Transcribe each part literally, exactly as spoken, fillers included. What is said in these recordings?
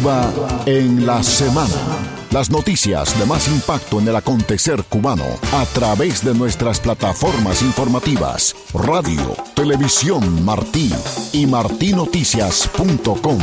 Cuba en la semana. Las noticias de más impacto en el acontecer cubano a través de nuestras plataformas informativas, radio, televisión Martí y martí noticias punto com.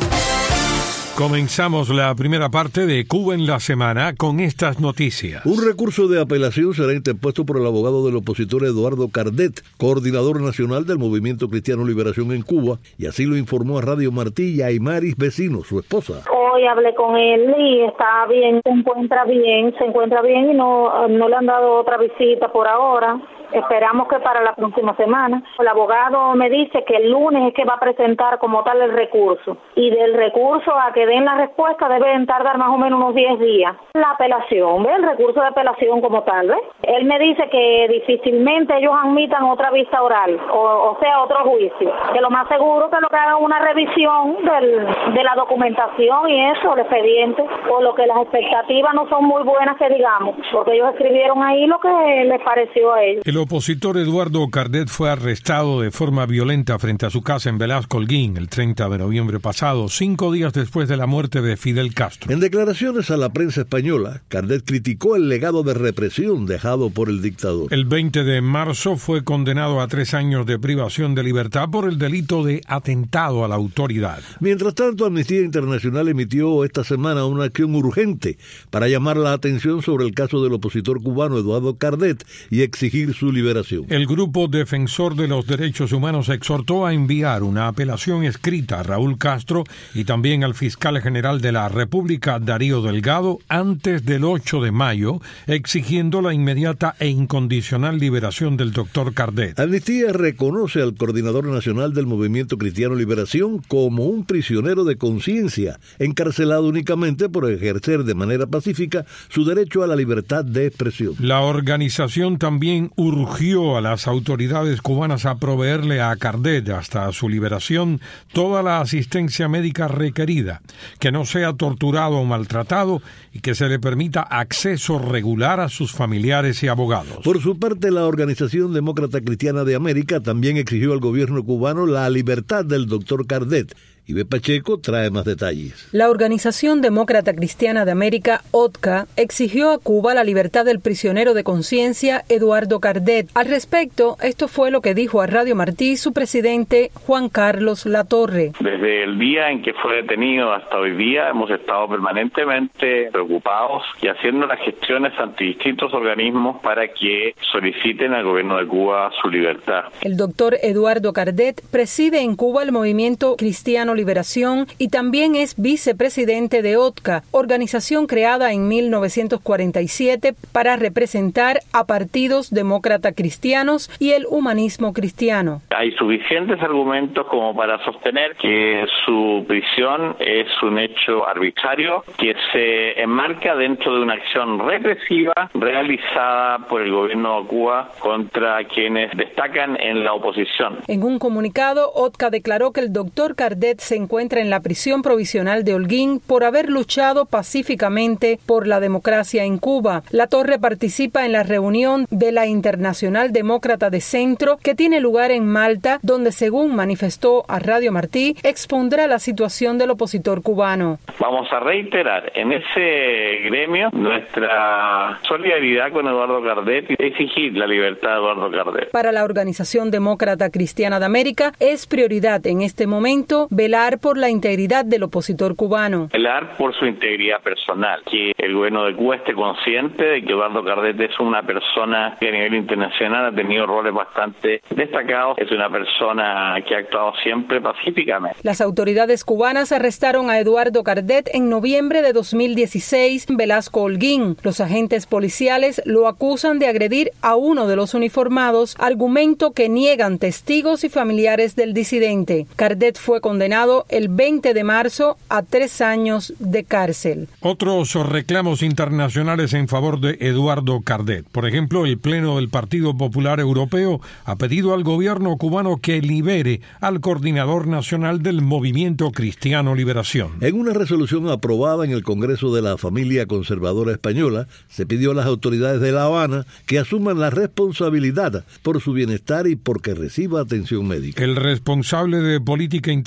Comenzamos la primera parte de Cuba en la semana con estas noticias. Un recurso de apelación será interpuesto por el abogado del opositor Eduardo Cardet, coordinador nacional del Movimiento Cristiano Liberación en Cuba, y así lo informó a Radio Martí y a Aymaris Vecino, su esposa. Hoy hablé con él y está bien, se encuentra bien, se encuentra bien y no, no le han dado otra visita por ahora. Esperamos que para la próxima semana. El abogado me dice que el lunes es que va a presentar como tal el recurso. Y del recurso a que den la respuesta deben tardar más o menos unos diez días. La apelación, ¿ves? El recurso de apelación como tal, ¿ves? Él me dice que difícilmente ellos admitan otra vista oral, o, o sea, otro juicio. Que lo más seguro que lo que hagan una revisión del, de la documentación y eso, el expediente, por lo que las expectativas no son muy buenas que digamos, porque ellos escribieron ahí lo que les pareció a ellos. El opositor Eduardo Cardet fue arrestado de forma violenta frente a su casa en Velasco Holguín el treinta de noviembre pasado, cinco días después de la muerte de Fidel Castro. En declaraciones a la prensa española, Cardet criticó el legado de represión dejado por el dictador. El veinte de marzo fue condenado a tres años de privación de libertad por el delito de atentado a la autoridad. Mientras tanto, Amnistía Internacional emitió esta semana una acción urgente para llamar la atención sobre el caso del opositor cubano Eduardo Cardet y exigir su liberación. El Grupo Defensor de los Derechos Humanos exhortó a enviar una apelación escrita a Raúl Castro y también al fiscal general de la República, Darío Delgado, antes del ocho de mayo, exigiendo la inmediata e incondicional liberación del doctor Cardet. Amnistía reconoce al coordinador nacional del Movimiento Cristiano Liberación como un prisionero de conciencia, encarcelado únicamente por ejercer de manera pacífica su derecho a la libertad de expresión. La organización también urgió urgió a las autoridades cubanas a proveerle a Cardet hasta su liberación toda la asistencia médica requerida, que no sea torturado o maltratado y que se le permita acceso regular a sus familiares y abogados. Por su parte, la Organización Demócrata Cristiana de América también exigió al gobierno cubano la libertad del doctor Cardet. Ibe Pacheco trae más detalles. La Organización Demócrata Cristiana de América, O D C A, exigió a Cuba la libertad del prisionero de conciencia Eduardo Cardet. Al respecto, esto fue lo que dijo a Radio Martí su presidente Juan Carlos Latorre. Desde el día en que fue detenido hasta hoy día hemos estado permanentemente preocupados y haciendo las gestiones ante distintos organismos para que soliciten al gobierno de Cuba su libertad. El doctor Eduardo Cardet preside en Cuba el Movimiento Cristiano Liberación y también es vicepresidente de O D C A, organización creada en mil novecientos cuarenta y siete para representar a partidos demócrata cristianos y el humanismo cristiano. Hay suficientes argumentos como para sostener que su prisión es un hecho arbitrario que se enmarca dentro de una acción represiva realizada por el gobierno de Cuba contra quienes destacan en la oposición. En un comunicado, O D C A declaró que el doctor Cardet se encuentra en la prisión provisional de Holguín por haber luchado pacíficamente por la democracia en Cuba. Latorre participa en la reunión de la Internacional Demócrata de Centro que tiene lugar en Malta, donde, según manifestó a Radio Martí, expondrá la situación del opositor cubano. Vamos a reiterar en ese gremio nuestra solidaridad con Eduardo Cardet y exigir la libertad de Eduardo Cardet. Para la Organización Demócrata Cristiana de América es prioridad en este momento velar por la integridad del opositor cubano. Velar por su integridad personal, que el gobierno de Cuba esté consciente de que Eduardo Cardet es una persona que a nivel internacional ha tenido roles bastante destacados, es una persona que ha actuado siempre pacíficamente. Las autoridades cubanas arrestaron a Eduardo Cardet en noviembre de dos mil dieciséis en Velasco Holguín. Los agentes policiales lo acusan de agredir a uno de los uniformados, argumento que niegan testigos y familiares del disidente. Cardet fue condenado el veinte de marzo a tres años de cárcel. Otros reclamos internacionales en favor de Eduardo Cardet. Por ejemplo, el Pleno del Partido Popular Europeo ha pedido al gobierno cubano que libere al coordinador nacional del Movimiento Cristiano Liberación. En una resolución aprobada en el Congreso de la Familia Conservadora Española, se pidió a las autoridades de La Habana que asuman la responsabilidad por su bienestar y porque reciba atención médica. El responsable de política internacional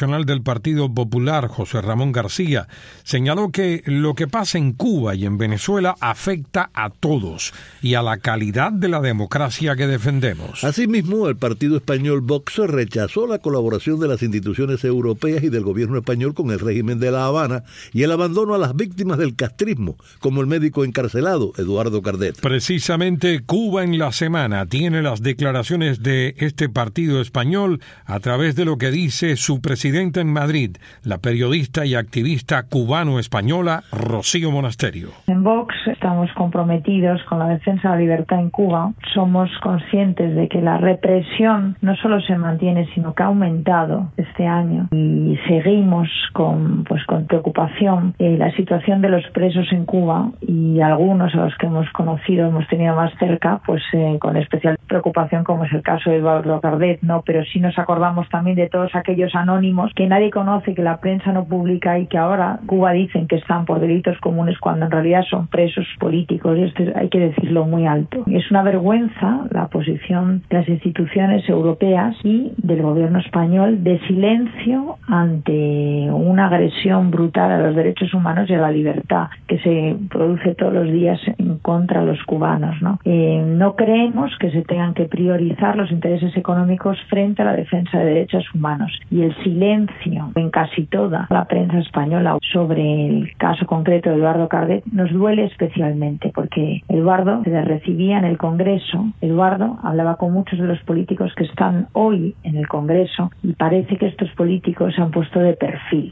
nacional del Partido Popular, José Ramón García, señaló que lo que pasa en Cuba y en Venezuela afecta a todos y a la calidad de la democracia que defendemos. Asimismo, el partido español Vox rechazó la colaboración de las instituciones europeas y del gobierno español con el régimen de La Habana y el abandono a las víctimas del castrismo, como el médico encarcelado Eduardo Cardet. Precisamente Cuba en la semana tiene las declaraciones de este partido español a través de lo que dice su presidenta en Madrid, la periodista y activista cubano-española Rocío Monasterio. En Vox estamos comprometidos con la defensa de la libertad en Cuba. Somos conscientes de que la represión no solo se mantiene, sino que ha aumentado este año, y seguimos con pues con preocupación eh, la situación de los presos en Cuba, y algunos a los que hemos conocido, hemos tenido más cerca, pues eh, con especial preocupación, como es el caso de Eduardo Cardet, ¿no? Pero sí nos acordamos también de todos aquellos anónimos que nadie conoce, que la prensa no publica y que ahora Cuba dicen que están por delitos comunes cuando en realidad son presos políticos, y esto hay que decirlo muy alto. Es una vergüenza la posición de las instituciones europeas y del gobierno español de silencio ante una agresión brutal a los derechos humanos y a la libertad que se produce todos los días en contra de los cubanos, ¿no? Eh, no creemos que se tengan que priorizar los intereses económicos frente a la defensa de derechos humanos, y el silencio en casi toda la prensa española sobre el caso concreto de Eduardo Cardet nos duele especialmente, porque Eduardo se le recibía en el Congreso, Eduardo hablaba con muchos de los políticos que están hoy en el Congreso, y parece que estos políticos se han puesto de perfil.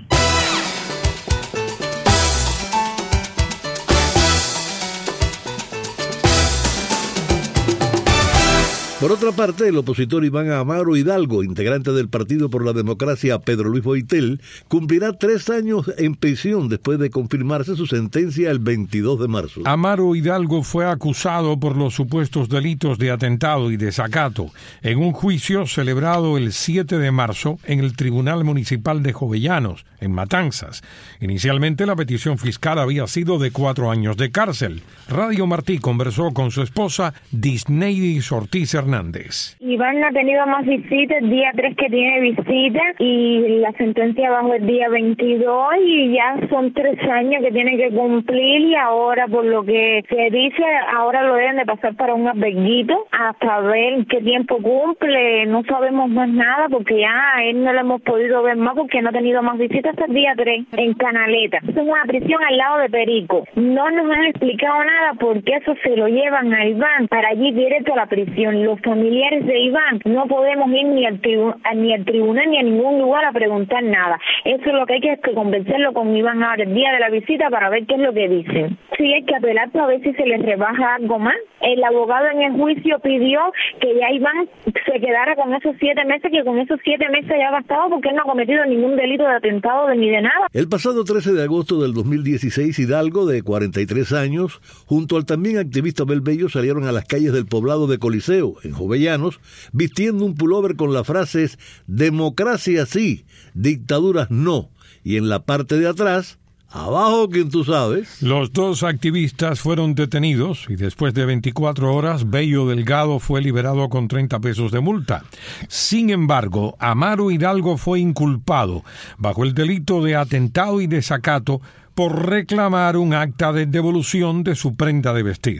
Por otra parte, el opositor Iván Amaro Hidalgo, integrante del Partido por la Democracia Pedro Luis Boitel, cumplirá tres años en prisión después de confirmarse su sentencia el veintidós de marzo. Amaro Hidalgo fue acusado por los supuestos delitos de atentado y desacato en un juicio celebrado el siete de marzo en el Tribunal Municipal de Jovellanos, en Matanzas. Inicialmente la petición fiscal había sido de cuatro años de cárcel. Radio Martí conversó con su esposa Disneidis Ortiz Hernández. Iván ha tenido más visitas, el día tres que tiene visita, y la sentencia bajó el día veintidós, y ya son tres años que tiene que cumplir, y ahora por lo que se dice, ahora lo deben de pasar para un alberguito hasta ver qué tiempo cumple. No sabemos más nada porque ya a él no lo hemos podido ver más porque no ha tenido más visitas hasta el día tres en Canaleta. Es una prisión al lado de Perico. No nos han explicado nada porque eso se lo llevan a Iván para allí directo a la prisión. Los familiares de Iván no podemos ir ni al, tribu- ni al tribunal ni a ningún lugar a preguntar nada. Eso es lo que hay que, que convencerlo con Iván ahora el día de la visita para ver qué es lo que dicen. Sí, hay que apelar para ver si se les rebaja algo más. El abogado en el juicio pidió que ya Iván se quedara con esos siete meses, que con esos siete meses ya ha bastado porque él no ha cometido ningún delito de atentado ni de nada. El pasado trece de agosto del dos mil dieciséis, Hidalgo, de cuarenta y tres años, junto al también activista Abel Bello, salieron a las calles del poblado de Coliseo, en Jovellanos, vistiendo un pullover con las frases "democracia sí, dictaduras no", y en la parte de atrás, "abajo quien tú sabes". Los dos activistas fueron detenidos y después de veinticuatro horas, Bello Delgado fue liberado con treinta pesos de multa. Sin embargo, Amaro Hidalgo fue inculpado bajo el delito de atentado y desacato por reclamar un acta de devolución de su prenda de vestir.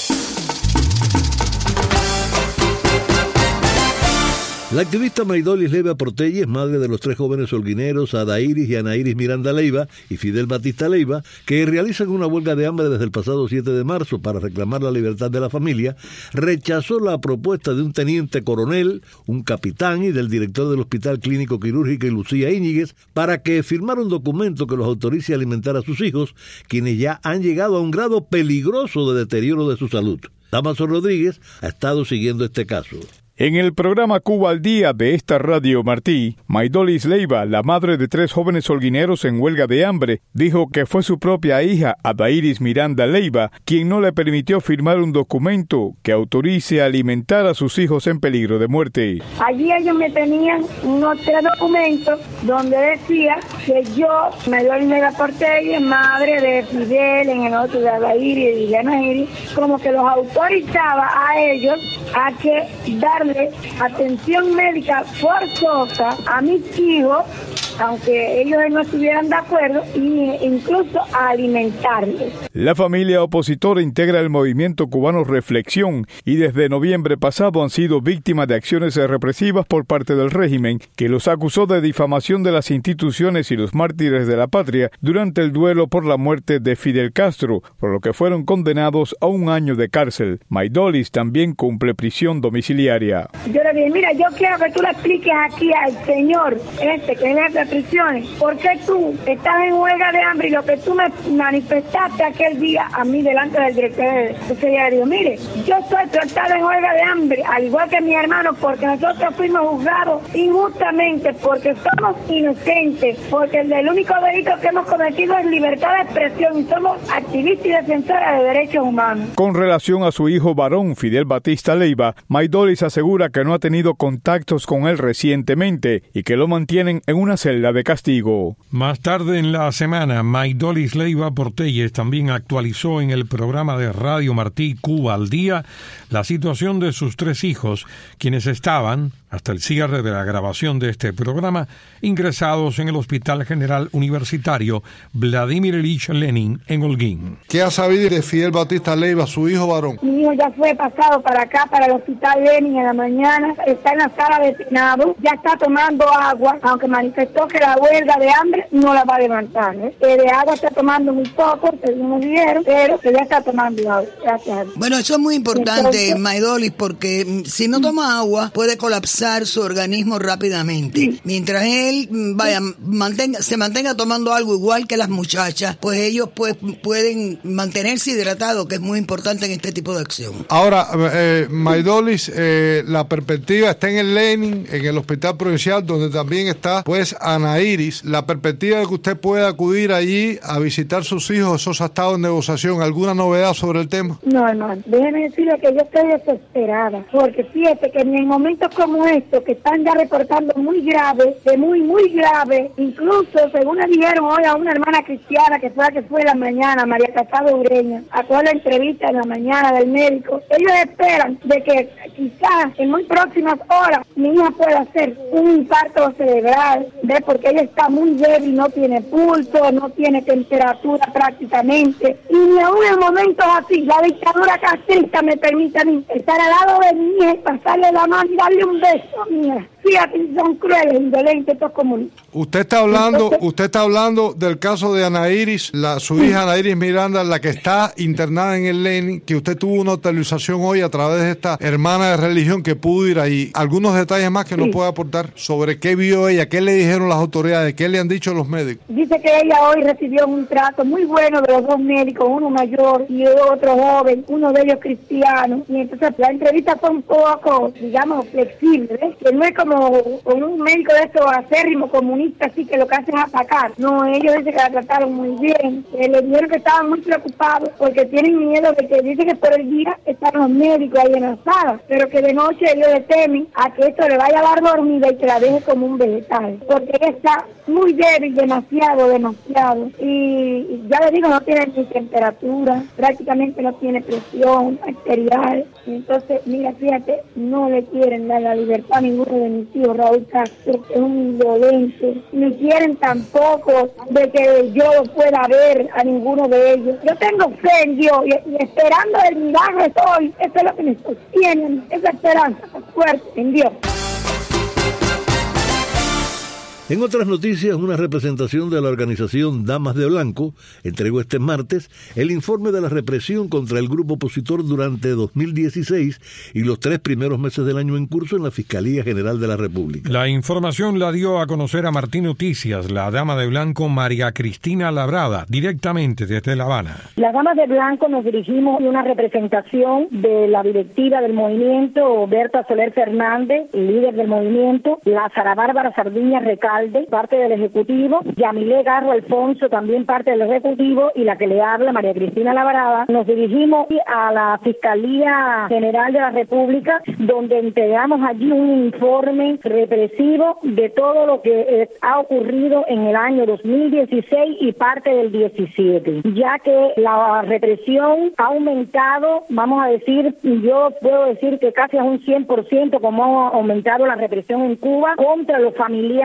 La activista Maidolis Leiva Portelles, madre de los tres jóvenes holguineros Adairis y Anairis Miranda Leiva y Fidel Batista Leiva, que realizan una huelga de hambre desde el pasado siete de marzo para reclamar la libertad de la familia, rechazó la propuesta de un teniente coronel, un capitán y del director del Hospital Clínico Quirúrgico y Lucía Íñiguez para que firmara un documento que los autorice a alimentar a sus hijos, quienes ya han llegado a un grado peligroso de deterioro de su salud. Damaso Rodríguez ha estado siguiendo este caso. En el programa Cuba al Día de esta Radio Martí, Maidolis Leiva, la madre de tres jóvenes holguineros en huelga de hambre, dijo que fue su propia hija, Adairis Miranda Leiva, quien no le permitió firmar un documento que autorice a alimentar a sus hijos en peligro de muerte. Allí ellos me tenían unos tres documentos donde decía que yo, Maidolis Leiva Portelles, madre de Fidel, en el otro de Adairis y de Anairis, como que los autorizaba a ellos a que darle atención médica forzosa a mis hijos aunque ellos no estuvieran de acuerdo, e incluso a alimentarles. La familia opositora integra el movimiento cubano Reflexión y desde noviembre pasado han sido víctimas de acciones represivas por parte del régimen, que los acusó de difamación de las instituciones y los mártires de la patria durante el duelo por la muerte de Fidel Castro, por lo que fueron condenados a un año de cárcel. Maidolis también cumple prisión domiciliaria. Yo le dije, mira, yo quiero que tú le expliques aquí al señor este que es de prisiones, ¿por qué tú estás en huelga de hambre y lo que tú me manifestaste aquel día a mí delante del director? Entonces ella dijo, mire, yo estoy tratada en huelga de hambre, al igual que mi hermano, porque nosotros fuimos juzgados injustamente, porque somos inocentes, porque el, el único delito que hemos cometido es libertad de expresión y somos activistas y defensoras de derechos humanos. Con relación a su hijo varón, Fidel Batista Leiva, Maidolis asegura que no ha tenido contactos con él recientemente y que lo mantienen en una celda de castigo. Más tarde en la semana, Maidolis Leiva Portelles también actualizó en el programa de Radio Martí Cuba al Día la situación de sus tres hijos, quienes estaban, hasta el cierre de la grabación de este programa, ingresados en el Hospital General Universitario Vladimir Ilich Lenin en Holguín. ¿Qué ha sabido de Fidel Batista Leiva, su hijo varón? Mi hijo ya fue pasado para acá, para el Hospital Lenin en la mañana, está en la sala de penado, ya está tomando agua, aunque manifestó que la huelga de hambre no la va a levantar. ¿eh? Que de agua está tomando muy poco, según me dijeron, pero que ya está tomando agua. Gracias. Bueno, eso es muy importante, Maidolis, porque si no toma agua puede colapsar su organismo rápidamente. Sí. Mientras él vaya mantenga se mantenga tomando algo igual que las muchachas, pues ellos pues pueden mantenerse hidratados, que es muy importante en este tipo de acción. Ahora, eh, Maidolis, eh, la perspectiva está en el Lenin, en el Hospital Provincial, donde también está pues Ana Iris. La perspectiva de que usted pueda acudir allí a visitar sus hijos, ¿eso ha estado en negociación? ¿Alguna novedad sobre el tema? No, hermano, déjeme decirle que yo estoy desesperada, porque fíjate que en momentos como estos, que están ya reportando muy grave, de muy, muy grave, incluso, según le dijeron hoy a una hermana cristiana que fue la que fue en la mañana, María Casado Ureña, a toda la entrevista en la mañana del médico, ellos esperan de que quizás en muy próximas horas mi hija pueda hacer un infarto cerebral, ¿ves? Porque ella está muy débil, no tiene pulso, no tiene temperatura prácticamente, y ni aún en momentos así, la dictadura castrista me permite a mí estar al lado de mi hija y pasarle la mano y darle un beso, mía. Fíjate, son crueles, indolentes estos comunistas. Usted está hablando, Entonces, usted está hablando del caso de Ana Iris, la, su hija Ana Iris Miranda, la que está internada en el Lenin, que usted tuvo una hospitalización hoy a través de esta hermana de religión que pudo ir ahí. ¿Algunos detalles más que sí. nos puede aportar sobre qué vio ella, qué le dijeron las autoridades, qué le han dicho los médicos? Dice que ella hoy recibió un trato muy bueno de los dos médicos, uno mayor y otro joven, uno de ellos cristiano, y entonces la entrevista fue un poco, digamos, flexible, ¿ves? Que no es como con un médico de estos acérrimos comunistas, así que lo que hacen es atacar. No, ellos dicen que la trataron muy bien, que le dijeron que estaban muy preocupados porque tienen miedo de que dicen que por el día están los médicos ahí en la sala, pero que de noche ellos le temen a que esto le vaya a dar dormida y que la deje como un vegetal, porque ella está muy débil, demasiado, demasiado, y, y ya le digo, no tiene ni temperatura, prácticamente no tiene presión arterial, entonces, mira, fíjate, no le quieren dar la libertad a ninguno de mis tío Raúl Castro, que es un indolente, ni quieren tampoco de que yo pueda ver a ninguno de ellos. Yo tengo fe en Dios y, y esperando el milagro estoy, eso es lo que me sostiene, esa esperanza fuerte en Dios. En otras noticias, una representación de la organización Damas de Blanco entregó este martes el informe de la represión contra el grupo opositor durante dos mil dieciséis y los tres primeros meses del año en curso en la Fiscalía General de la República. La información la dio a conocer a Martín Noticias la Dama de Blanco María Cristina Labrada, directamente desde La Habana. Las Damas de Blanco nos dirigimos a una representación de la directiva del movimiento, Berta Soler Fernández, líder del movimiento, la Sara Bárbara Sardiña Recal, parte del Ejecutivo, Yamilé Garro Alfonso, también parte del Ejecutivo, y la que le habla, María Cristina Labrada. Nos dirigimos a la Fiscalía General de la República, donde entregamos allí un informe represivo de todo lo que eh, ha ocurrido en el año dos mil dieciséis y parte del diecisiete, ya que la represión ha aumentado, vamos a decir, yo puedo decir que casi a un cien por ciento como ha aumentado la represión en Cuba contra los familiares,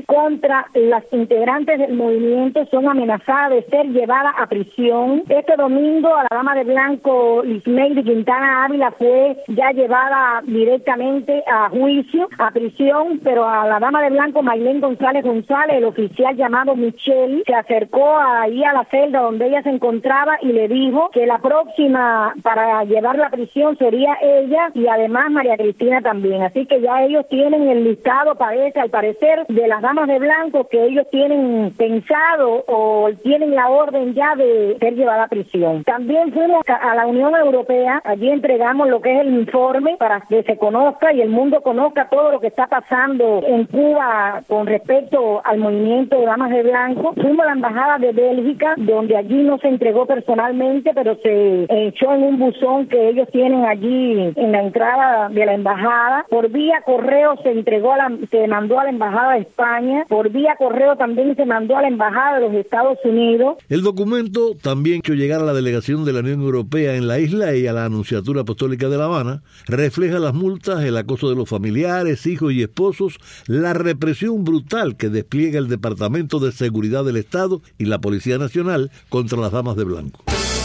contra las integrantes del movimiento son amenazadas de ser llevadas a prisión. Este domingo a la dama de blanco Lismeiri Quintana Ávila fue ya llevada directamente a juicio, a prisión, pero a la dama de blanco Maylén González González, el oficial llamado Michelle, se acercó ahí a la celda donde ella se encontraba y le dijo que la próxima para llevarla a prisión sería ella y además María Cristina también. Así que ya ellos tienen el listado, parece, al parecer, de las damas de blanco que ellos tienen pensado o tienen la orden ya de ser llevada a prisión. También fuimos a la Unión Europea, allí entregamos lo que es el informe para que se conozca y el mundo conozca todo lo que está pasando en Cuba con respecto al movimiento de damas de blanco. Fuimos a la embajada de Bélgica, donde allí no se entregó personalmente, pero se echó en un buzón que ellos tienen allí en la entrada de la embajada. Por vía correo se entregó a la, se mandó a la embajada de España. Por vía correo también se mandó a la embajada de los Estados Unidos. El documento también que llegar a la delegación de la Unión Europea en la isla y a la Anunciatura Apostólica de La Habana refleja las multas, el acoso de los familiares, hijos y esposos, la represión brutal que despliega el Departamento de Seguridad del Estado y la Policía Nacional contra las damas de blanco.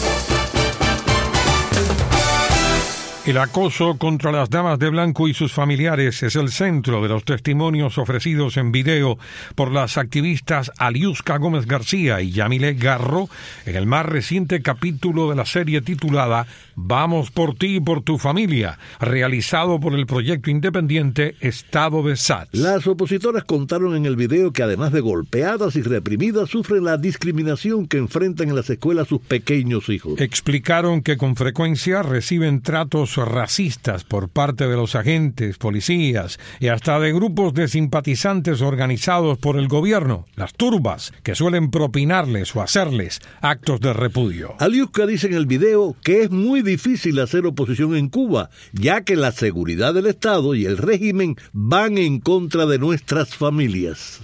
El acoso contra las damas de blanco y sus familiares es el centro de los testimonios ofrecidos en video por las activistas Aliuska Gómez García y Yamile Garro en el más reciente capítulo de la serie titulada Vamos por ti y por tu familia, realizado por el proyecto independiente Estado de S A T. Las opositoras contaron en el video que además de golpeadas y reprimidas, sufren la discriminación que enfrentan en las escuelas sus pequeños hijos. Explicaron que con frecuencia reciben tratos racistas por parte de los agentes, policías y hasta de grupos de simpatizantes organizados por el gobierno, las turbas, que suelen propinarles o hacerles actos de repudio. Aliuska dice en el video que es muy difícil hacer oposición en Cuba, ya que la seguridad del Estado y el régimen van en contra de nuestras familias.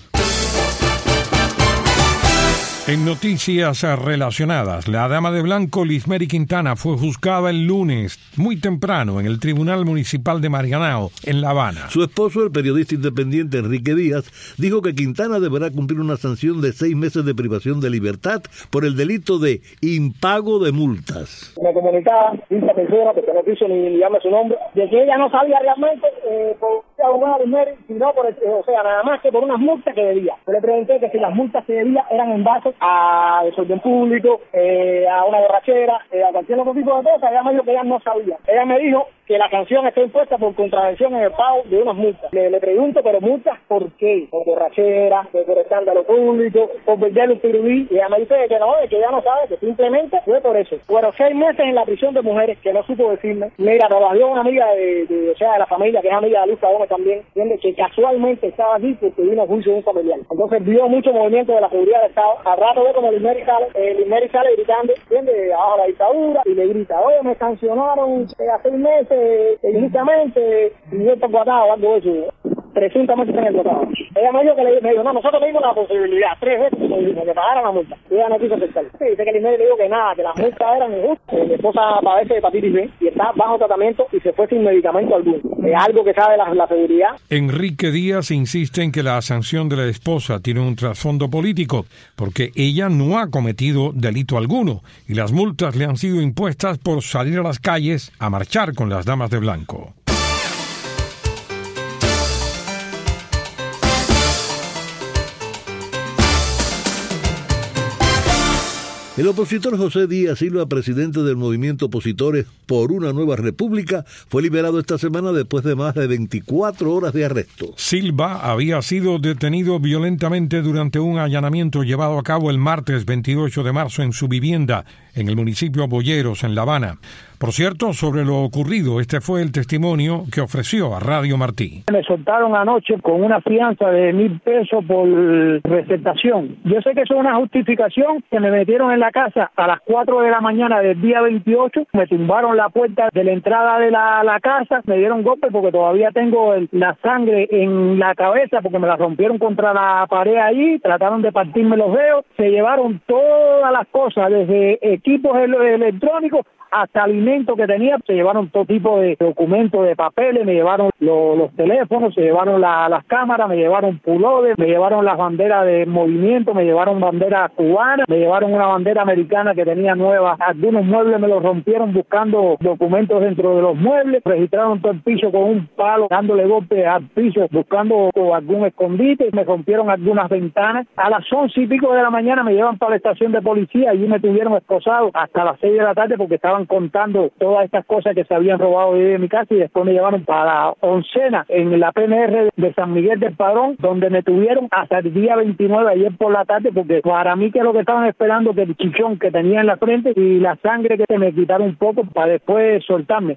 En noticias relacionadas, la dama de blanco Lismeiri Quintana fue juzgada el lunes muy temprano en el Tribunal Municipal de Marianao, en La Habana. Su esposo, el periodista independiente Enrique Díaz, dijo que Quintana deberá cumplir una sanción de seis meses de privación de libertad por el delito de impago de multas. Me comunicaba esta persona, porque no quiso ni llame su nombre, de que ella no sabía realmente eh, por qué abogada de Lismeiri, sino por, el, o sea, nada más que por unas multas que debía. Yo le pregunté que si las multas que debía eran en base a desorden público, eh, a una borrachera, eh, a cualquier otro tipo de cosas. Ella me dijo que ella no sabía. Ella me dijo que la sanción está impuesta por contravención en el pago de unas multas. Le, le pregunto, pero multas ¿por qué? Por borrachera, por escándalo público, por perder un pirulí. Y ella me dice que no, que ella no sabe, que simplemente fue por eso. Fueron seis meses en la prisión de mujeres que no supo decirme. Mira, trabajó una amiga de, de, o sea, de la familia, que es amiga de Aliuska Gómez también, ¿entiendes? Que casualmente estaba aquí porque vino a juicio de un familiar. Entonces vio mucho movimiento de la seguridad del Estado. Al rato ve como Lismeiri sale, eh, Lismeiri sale gritando, ¿entiendes? Abajo la dictadura, y le grita, oye, me sancionaron eh, hace seis meses, eh, injustamente, y yo estoy guardado, algo de eso. Presuntamente está en el tratado. Ella me dijo que le, me dijo, no, nosotros le dimos la posibilidad, tres veces que le pagaran la multa. Y ella no quiso aceptar. Sí, dice que Lismeiri le dijo que nada, que las multas eran injustas. Eh, mi esposa padece de hepatitis B y está bajo tratamiento y se fue sin medicamento alguno. Es algo que sabe la, la seguridad. Enrique Díaz insiste en que la sanción de la esposa tiene un trasfondo político, porque ella no ha cometido delito alguno y las multas le han sido impuestas por salir a las calles a marchar con las damas de blanco. El opositor José Díaz Silva, presidente del movimiento Opositores por una Nueva República, fue liberado esta semana después de más de veinticuatro horas de arresto. Silva había sido detenido violentamente durante un allanamiento llevado a cabo el martes veintiocho de marzo en su vivienda en el municipio Boyeros, en La Habana. Por cierto, sobre lo ocurrido, este fue el testimonio que ofreció a Radio Martí. Me soltaron anoche con una fianza de mil pesos por receptación. Yo sé que eso es una justificación, que me metieron en la casa a las cuatro de la mañana del día veintiocho, me tumbaron la puerta de la entrada de la, la casa, me dieron golpes porque todavía tengo el, la sangre en la cabeza porque me la rompieron contra la pared allí, trataron de partirme los dedos, se llevaron todas las cosas, desde equipos electrónicos hasta alimentos que tenía, se llevaron todo tipo de documentos, de papeles, me llevaron lo, los teléfonos, se llevaron la, las cámaras, me llevaron pullover, me llevaron las banderas de movimiento, me llevaron banderas cubanas, me llevaron una bandera americana que tenía nueva, algunos muebles me los rompieron buscando documentos dentro de los muebles, registraron todo el piso con un palo, dándole golpe al piso, buscando algún escondite, me rompieron algunas ventanas. A las once y pico de la mañana me llevan para la estación de policía, allí me tuvieron esposado hasta las seis de la tarde porque estaban contando todas estas cosas que se habían robado de mi casa, y después me llevaron para la oncena en la P N R de San Miguel del Padrón, donde me tuvieron hasta el día veintinueve, ayer por la tarde, porque para mí que lo que estaban esperando que el chichón que tenía en la frente y la sangre que se me quitaron un poco para después soltarme.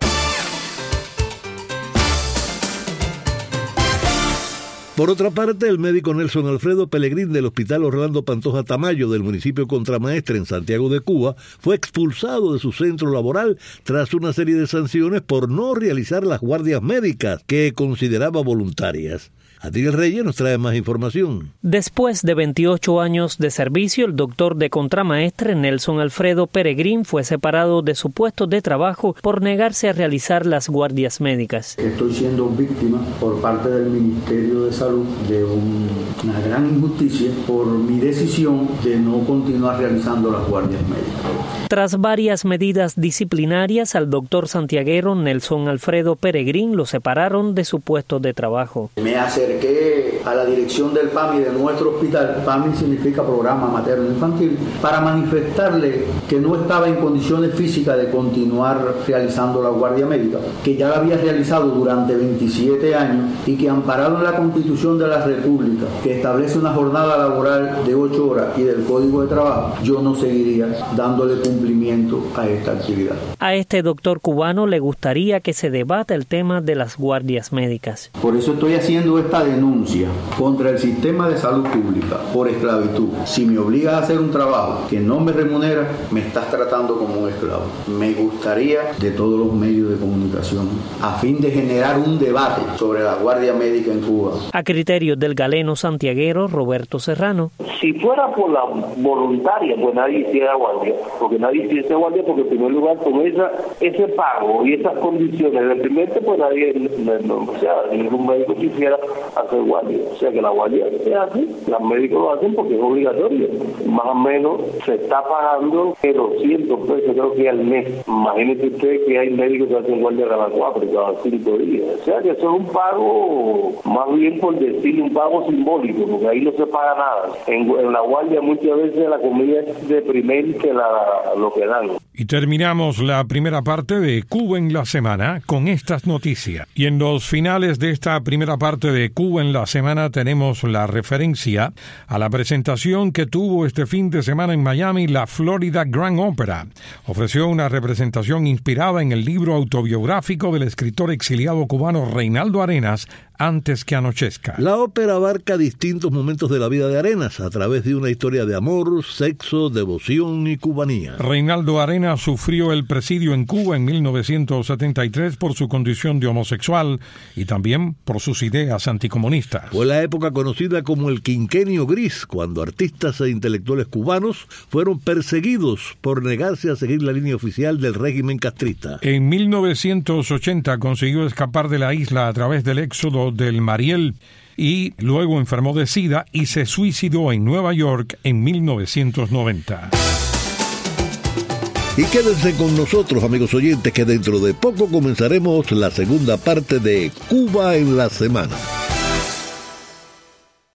Por otra parte, el médico Nelson Alfredo Pelegrín del Hospital Orlando Pantoja Tamayo del municipio Contramaestre en Santiago de Cuba fue expulsado de su centro laboral tras una serie de sanciones por no realizar las guardias médicas que consideraba voluntarias. Adriel Reyes nos trae más información. Después de veintiocho años de servicio, el doctor de Contramaestre Nelson Alfredo Peregrín fue separado de su puesto de trabajo por negarse a realizar las guardias médicas. Estoy siendo víctima por parte del Ministerio de Salud de un, una gran injusticia por mi decisión de no continuar realizando las guardias médicas. Tras varias medidas disciplinarias, al doctor santiaguero Nelson Alfredo Peregrín lo separaron de su puesto de trabajo. Me acerqué a la dirección del P A M I de nuestro hospital, P A M I significa Programa Materno Infantil, para manifestarle que no estaba en condiciones físicas de continuar realizando la guardia médica, que ya la había realizado durante veintisiete años y que, amparado en la Constitución de la República, que establece una jornada laboral de ocho horas y del Código de Trabajo, yo no seguiría dándole cumplimiento a esta actividad. A este doctor cubano le gustaría que se debata el tema de las guardias médicas. Por eso estoy haciendo esta denuncia contra el sistema de salud pública por esclavitud. Si me obligas a hacer un trabajo que no me remunera, me estás tratando como un esclavo. Me gustaría de todos los medios de comunicación a fin de generar un debate sobre la guardia médica en Cuba. A criterio del galeno santiaguero Roberto Serrano. Si fuera por la voluntaria, pues nadie hiciera guardia, porque nadie hiciera guardia porque en primer lugar con esa, ese pago y esas condiciones de deprimente, pues nadie, no, no, o sea, ningún médico quisiera hacer guardia. O sea que la guardia se hace, los médicos lo hacen porque es obligatorio. Más o menos se está pagando doscientos pesos creo que al mes. Imagínese usted que hay médicos que hacen guardia cada cuatro, cada cinco días. O sea que eso es un pago, más bien por decir un pago simbólico, porque ahí no se paga nada. En, en la guardia muchas veces la comida es deprimente la, lo que dan. Y terminamos la primera parte de Cuba en la Semana con estas noticias. Y en los finales de esta primera parte de Cuba en la Semana tenemos la referencia a la presentación que tuvo este fin de semana en Miami la Florida Grand Opera. Ofreció una representación inspirada en el libro autobiográfico del escritor exiliado cubano Reinaldo Arenas, Antes que anochezca. La ópera abarca distintos momentos de la vida de Arenas a través de una historia de amor, sexo, devoción y cubanía. Reinaldo Arenas sufrió el presidio en Cuba en mil novecientos setenta y tres por su condición de homosexual y también por sus ideas anticomunistas. Fue la época conocida como el Quinquenio Gris, cuando artistas e intelectuales cubanos fueron perseguidos por negarse a seguir la línea oficial del régimen castrista. En mil novecientos ochenta consiguió escapar de la isla a través del éxodo del Mariel y luego enfermó de SIDA y se suicidó en Nueva York en mil novecientos noventa. Y quédense con nosotros, amigos oyentes, que dentro de poco comenzaremos la segunda parte de Cuba en la Semana.